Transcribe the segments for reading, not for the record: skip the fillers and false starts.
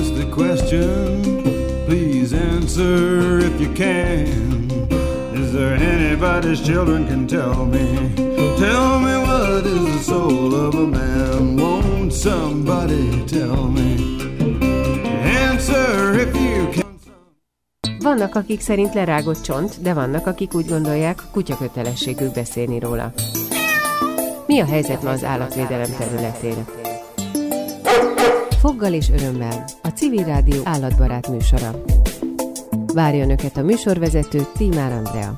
ask the question, please answer if you can. Is there anybody's children can tell me? Tell me what is the soul of a man? Won't somebody tell me? Answer if you can. Vannak, akik szerint lerágott csont, de vannak, akik úgy gondolják, kutya kötelességük beszélni róla. Mi a helyzet ma az állatvédelem területén? Foggal és örömmel, a Civil Rádió állatbarát műsora. Várja Önöket a műsorvezető Tímár Andrea.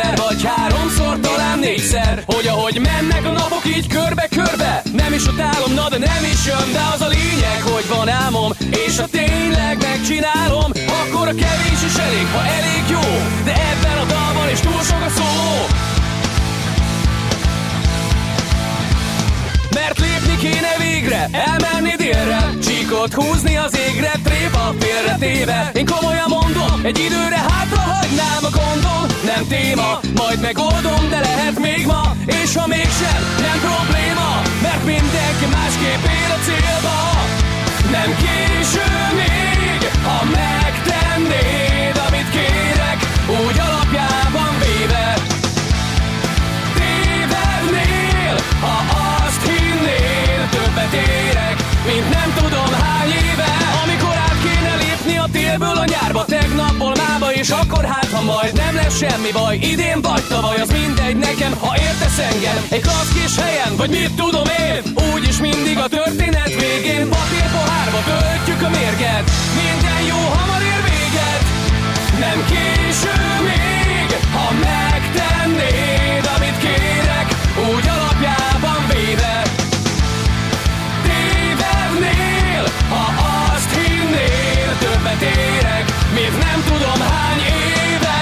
kétszer, vagy háromszor, talán négyszer, hogy ahogy mennek a napok így körbe-körbe, nem is utálom, na de nem is jön, de az a lényeg, hogy van álmom, és ha tényleg megcsinálom, akkor a kevés is elég, ha elég jó, de ebben a dalban is túl sok a szó. Mert lépni kéne végre, elmenni délre, csíkot húzni az égre, tréfa félre téve. Én komolyan mondom, egy időre hátra hagynám a gondom. Nem téma, majd megoldom, de lehet még ma. És ha mégsem, nem probléma, mert mindenki másképp ér a célba. Nem késő még, ha megtennéd, amit kérek, úgy alapjában véve. Tévednél, ha azt hinnél, többet érek, mint nem tudom hány éve. Amikor át kéne lépni a télből a nyárba, tegnapból mába, és akkor hát, ha majd nem lesz semmi baj, idén vagy tavaly, az mindegy nekem, ha értesz engem. Egy klassz kis helyen, vagy mit tudom én, úgyis mindig a történet végén papírpohárba töltjük a mérget. Minden jó hamar ér véget. Nem késő még, ha megtennéd, amit kérek, úgy alapjában véve. Tévednél, ha azt hinnél, többet érek, mint nem tudom hány éve.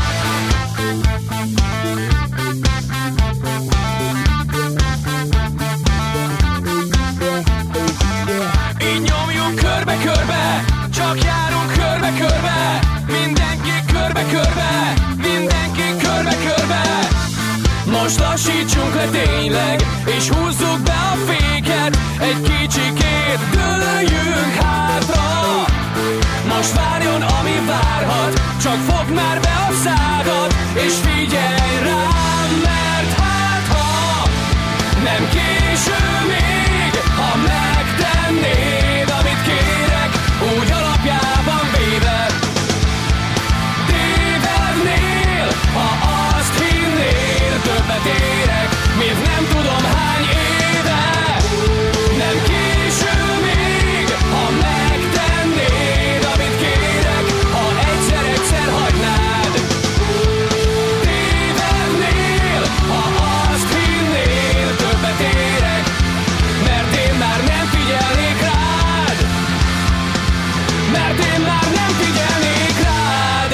Így nyomjuk körbe-körbe, csak járunk körbe-körbe, mindenki körbe-körbe, mindenki körbe-körbe. Most lassítsunk le tényleg, és húzzuk be a féket, egy kicsikét dőljünk hátra. Most várjon, ami várhat, csak fogd már be a szádat, és figyelj rám, mert hát ha nem késő még, ha megtennéd, amit kérek, úgy alapjában véve. Tévednél, ha azt hinnél, többet érek, mint nem tudom hány éve. Nem késő még, ha megtennéd, amit kérek, ha egyszer-egyszer hagynád. Tévednél, ha azt hinnél, többet érek, mert én már nem figyelnék rád. Mert én már nem figyelnék rád.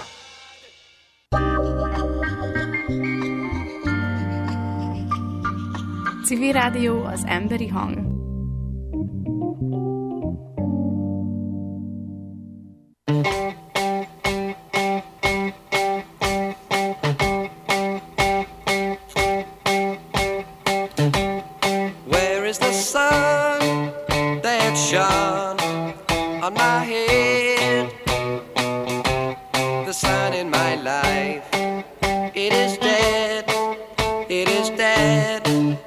Civil Rádió, az emberi hang. Where is the sun that shone on my head? The sun in my life, it is dead, it is dead.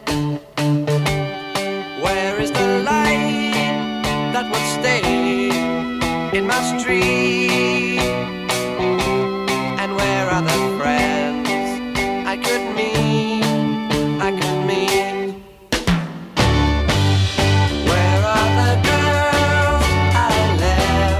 Where is the light that would stay in my street? And where are the friends I could meet, I could meet? Where are the girls I left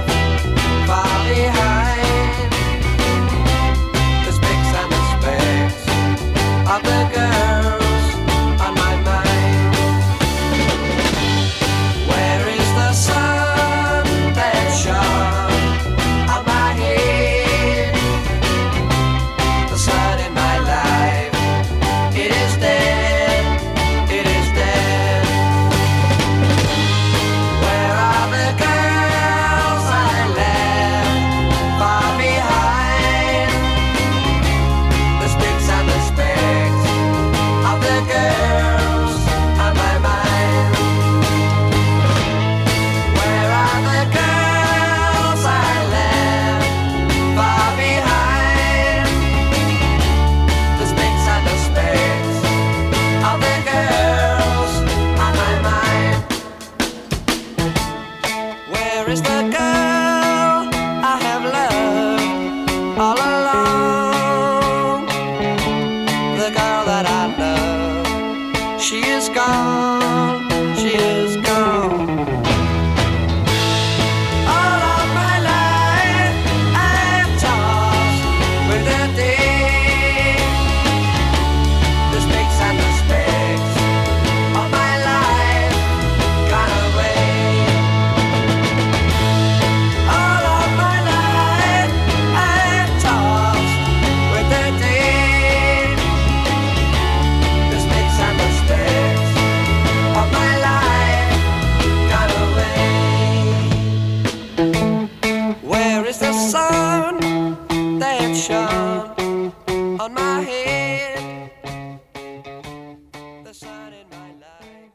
on my head, the sun in my life.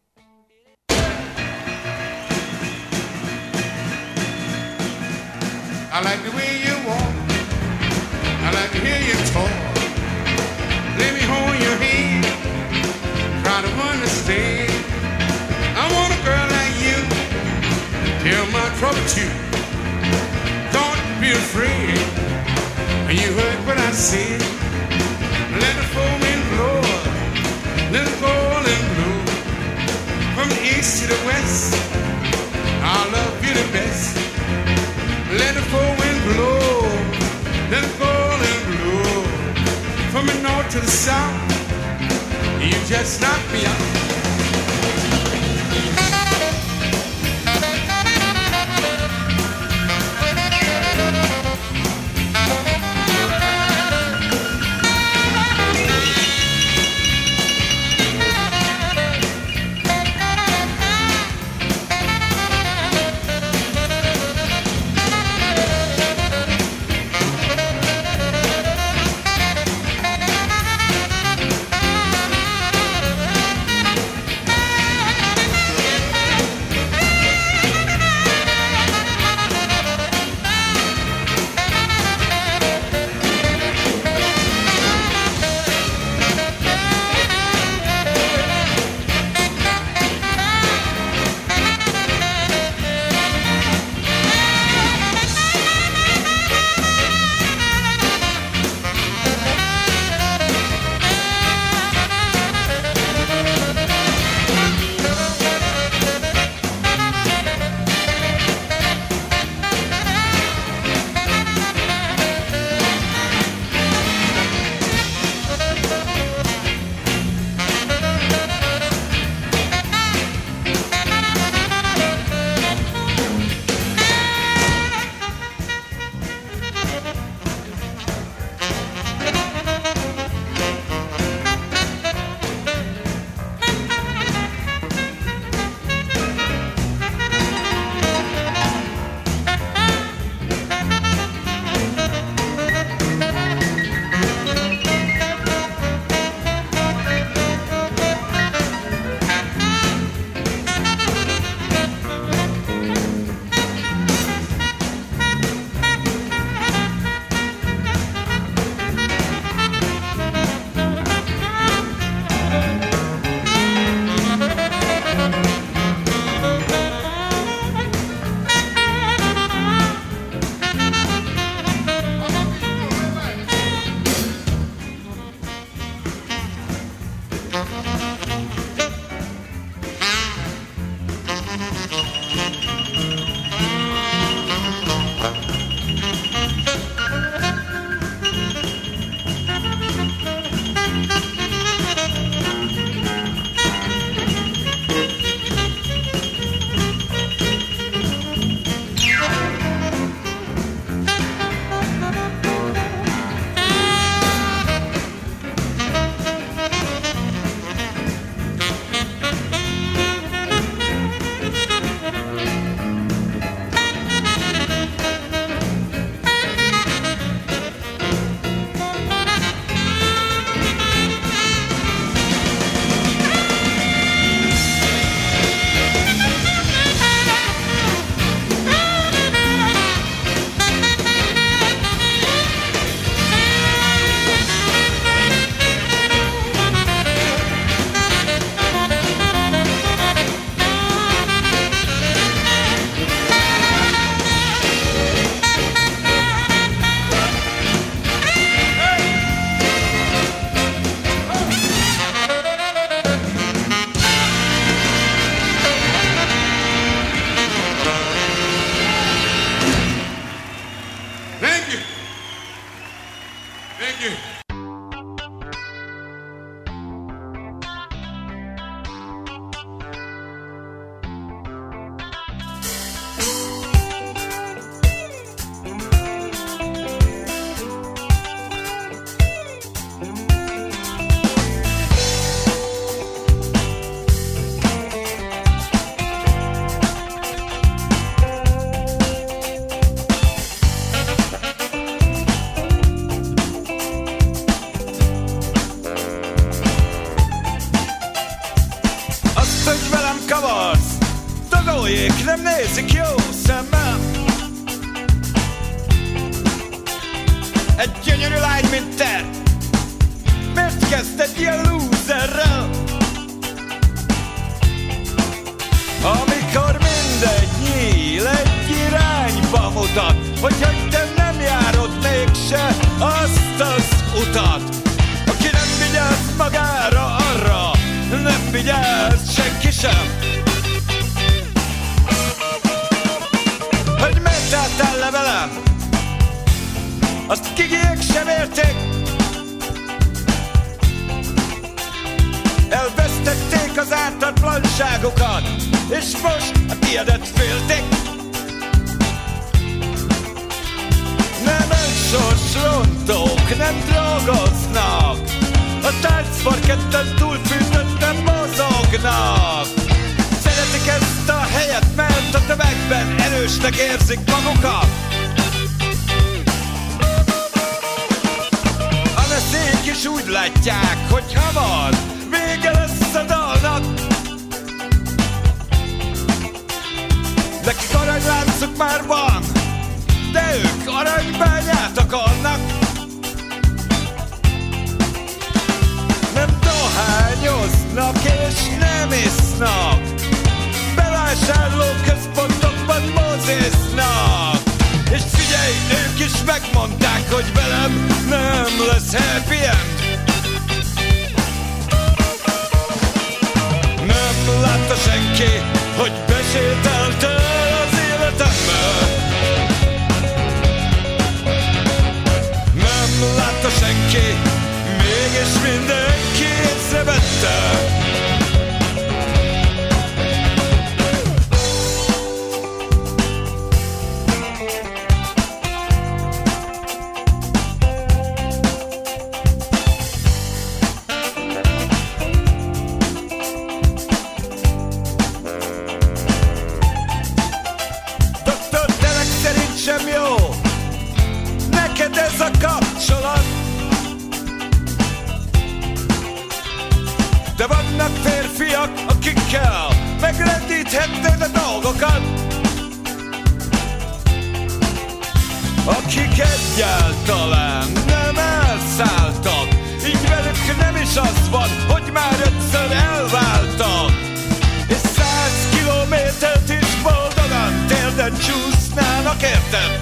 I like the way you walk, I like to hear you talk. Let me hold your hand, try to understand. I want a girl like you, tell my trouble to you. Don't be afraid, you heard what I said. Let the full wind blow, let it go and blow. From the east to the west, I love you the best. Let the full wind blow, let it go and blow. From the north to the south, you just knock me out. nem nézik jó szemmel. Egy gyönyörű lány, mint te, miért kezdted ilyen lúzerrel? Amikor mindegy nyíl egy irányba mutat, hogy te nem járod mégse azt az utat. Aki nem vigyáz magára, arra nem vigyáz senki sem. Hogy miért álltál le velem, azt kigiek sem érték. Elvesztették az ártatlanságokat, és most a tiédet félték. Nem sorsrontók, nem drogoznak, a táncparketten túlfűtötten mozognak. Szeretik ezt a helyet, mert a tömegben erősnek érzik magukat. A neszék is úgy látják, hogy hamar vége lesz a dalnak. Nekik aranyláncuk már van, de ők aranybányát akarnak. Nem dohányoznak és nem isznak, bevásárlóközpontokban mozisznak. És figyelj, ők is megmondták, hogy velem nem lesz happy end. Nem látta senki, hogy besétáltál az életembe. Nem látta senki, mégis mindenki észrevette. Ez a kapcsolat, de vannak férfiak, akikkel megrendíthetted a dolgokat, akik egyáltalán nem elszálltak, így velük nem is az van, hogy már egyszer elváltak, és 100 kilométert is boldogan térden csúsznának, érted?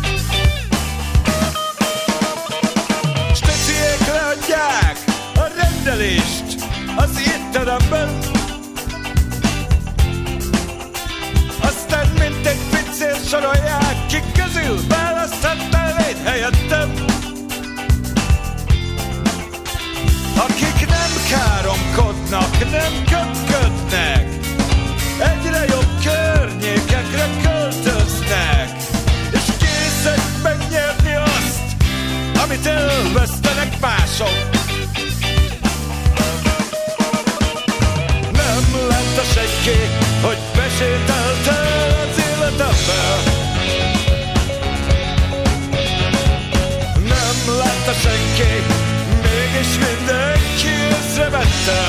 Leadják a rendelést az étteremben, aztán mint egy pincér sorolják, kik közül választhatnál egy helyettem. Akik nem káromkodnak, nem köpködnek, egyre jobb környékekre költöznek, és készek megnyerni azt, amit elvesztenek mások. Nem látta senki, hogy besétáltál az életembe. Nem látta senki, mégis mindenki észrevette.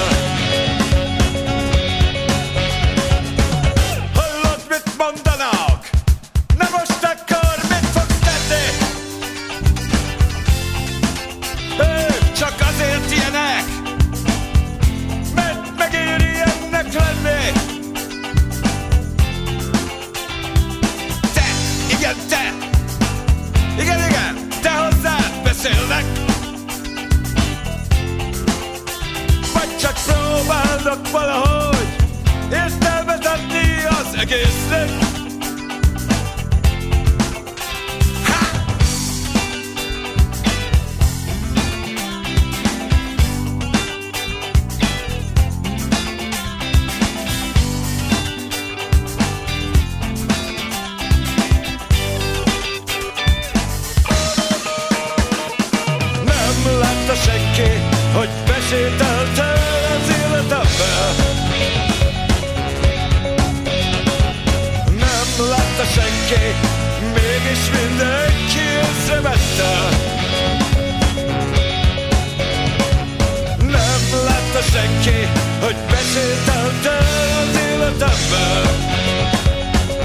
Hallod, mit mondanak? Na most akkor mit fogsz tenni? Ők csak azért ilyenek, mert megéri ennek lenni. Te, igen te, igen, te hozzád beszélnek. Vagy csak próbálnak valahogy értelmet adni az egésznek. Senki, hogy besétáltál az életembe. Nem látta senki, mégis mindenki észrevette. Nem látta senki, hogy besétáltál az életembe.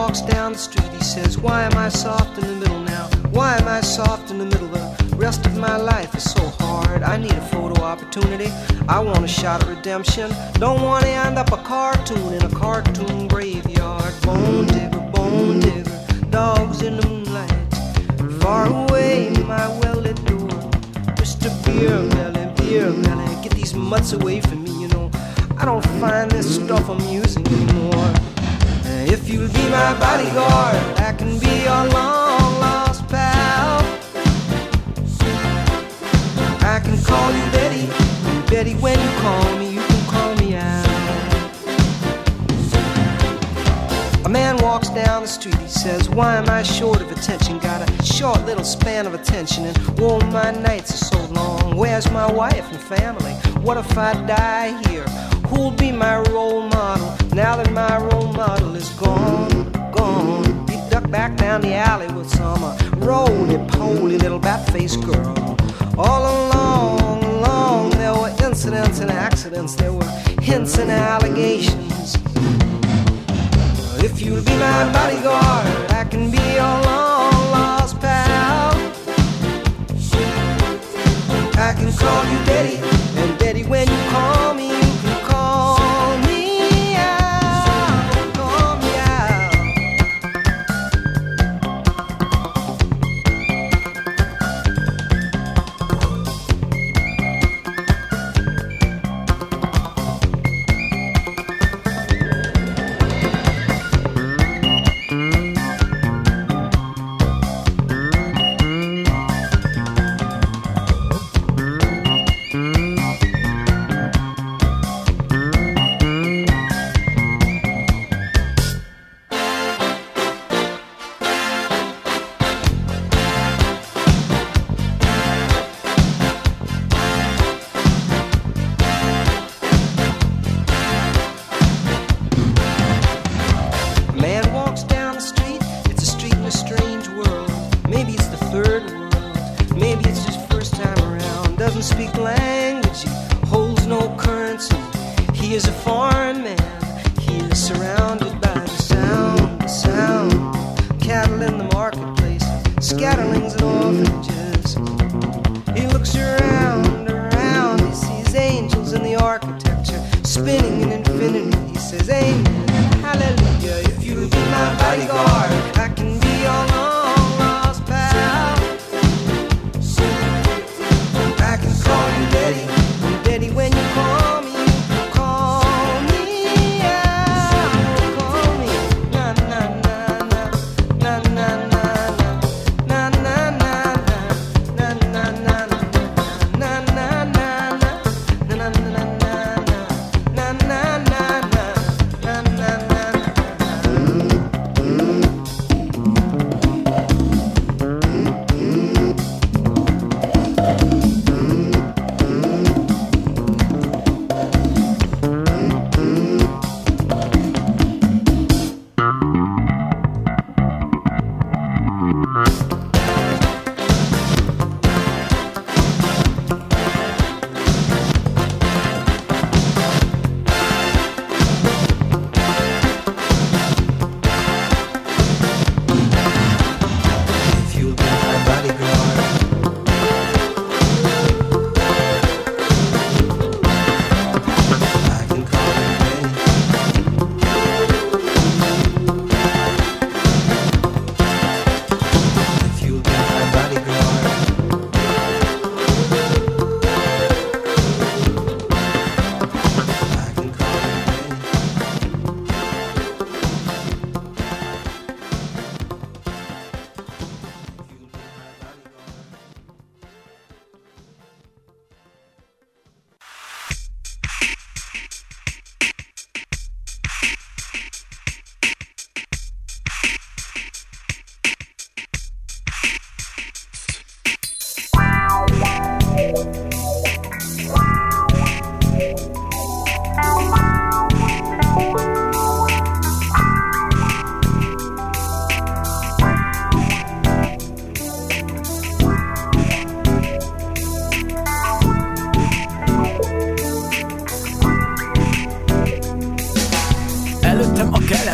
walks down the street, he says, why am I soft in the middle now? Why am I soft in the middle? The rest of my life is so hard. I need a photo opportunity. I want a shot of redemption. Don't want to end up a cartoon in a cartoon graveyard. Bone digger, dogs in the moonlight. Far away, my well-lit door. Mr. Beer Melly, get these mutts away from me, you know. I don't find this stuff amusing anymore. If you'll be my bodyguard, I can be your long-lost pal. I can call you Betty, Betty, when you call me, you can call me out. A man walks down the street, he says, why am I short of attention? Got a short little span of attention, and whoa, my nights are so long. Where's my wife and family? What if I die here? Who'll be my role model now that my role model is gone? He ducked back down the alley with some roly-poly little bat-faced girl. All along, there were incidents and accidents, there were hints and allegations. If you'll be my bodyguard, I can be your long-lost pal. I can call you Betty, and Betty, when you call me, you can call me out, call me out.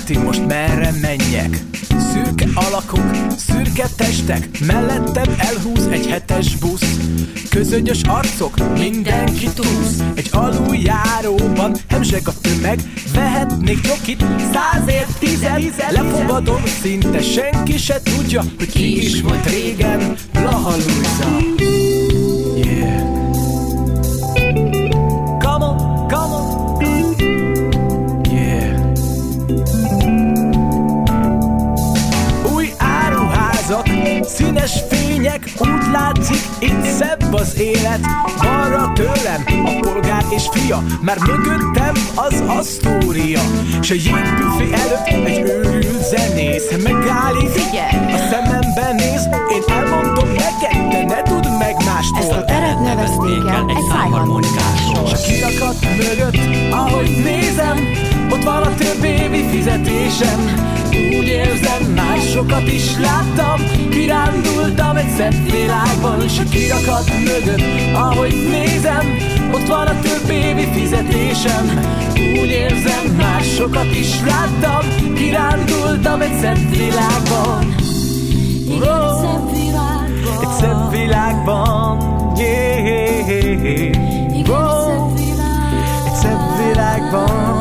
dönti most merre menjek. Szürke alakok, szürke testek, mellettem elhúz egy 7-es busz. Közönyös arcok, mindenki túsz. Egy aluljáróban hemzseg a tömeg, vehetnék csokit 100-ért 10-et. Lefogadom, szinte senki se tudja, hogy ki is volt régen Blaha Lujza. Yeah. Come on, come on. Yeah. Új áruházak, színes fények, úgy látszik, itt szebb az élet. Balra tőlem a polgár és fia, már mögöttem az Asztória. S a jégbüfé előtt egy őrült zenész megállít, figyelj! A szemembe néz, én elmondom neked, de ne tudd meg mástól. Ezt a teret nevezték el egy szájharmonikásról. S a kirakat mögött, ahogy nézem, ott van a több évi fizetésem. Úgy érzem, másokat is láttam, kirándultam egy szebb világban. S a kirakat mögött, ahogy nézem, ott van a több évi fizetésem. Úgy érzem, másokat is láttam, kirándultam egy szebb világban. Oh, egy szebb világban, yeah. Oh, egy szebb világban.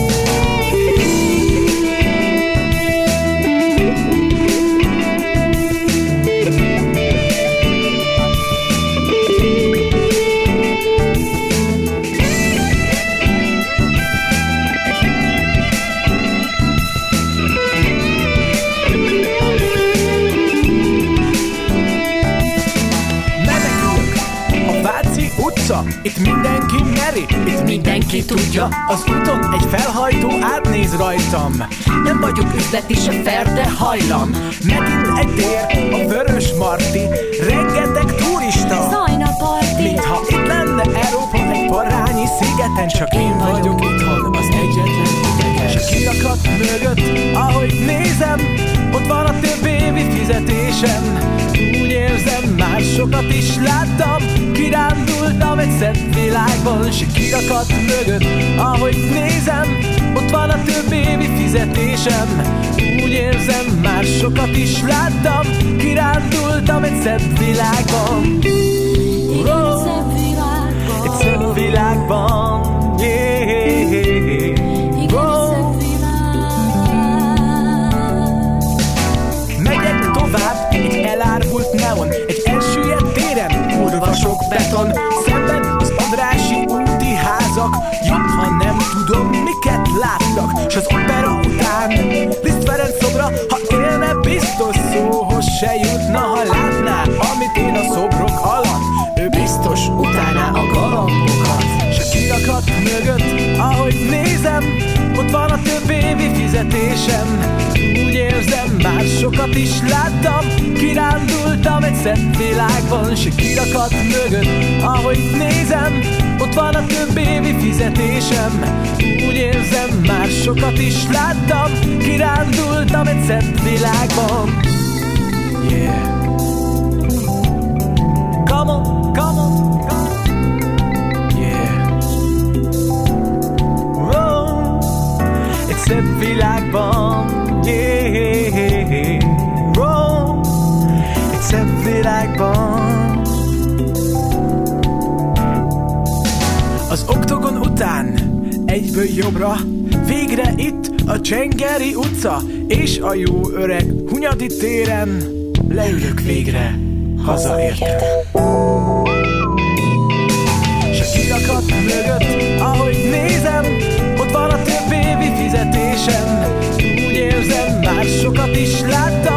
Itt mindenki meri, itt mindenki tudja. Az úton egy felhajtó átnéz rajtam. Nem vagyok üzleti se fair, de hajlam. Megint egy tér, a Vörös Marti. Rengeteg turista, Zajna parti. mintha itt lenne Európa egy parányi szigeten. Csak én vagyok itthon, az egyetlen ideges. A kirakat mögött, ahogy nézem, ott van a több évi fizetésem. Úgy érzem, másokat is láttam, kirándultam egy szebb világban. S a kirakat mögött, ahogy nézem, ott van a több évi fizetésem. Úgy érzem, másokat is láttam, kirándultam egy szebb világban. Oh, egy szebb világban, yeah. Oh. Megyek tovább, egy elárvult neon, egy elsüllyedt téren, kurva sok beton. Szemben az Andrássy úti házak, jobb, ha nem tudom, miket láttak. S az opera után Liszt Ferenc szobra, ha élne, biztos szóhoz se jutna. Ha látná, amit én a szobrok alatt, ő biztos utálná a galambokat. S a kirakat mögött, ahogy nézem, ott van a több évi fizetésem. Úgy érzem, másokat is láttam, kirándultam egy szebb világban. S a kirakat mögött, ahogy nézem, ott van a több évi fizetésem. Úgy érzem, másokat is láttam, kirándultam egy szebb világban. Yeah. Come on, come on, come on. Yeah. Oh, egy szebb világban, yeah. Oh, egy szebb világban. Az Oktogon után egyből jobbra, végre itt a Csengeri utca és a jó öreg Hunyadi téren. Leülök végre, hazaértem. S a kirakat mögött, ahogy nézem, ott van a több évi fizetésem. Úgy érzem, másokat is láttam,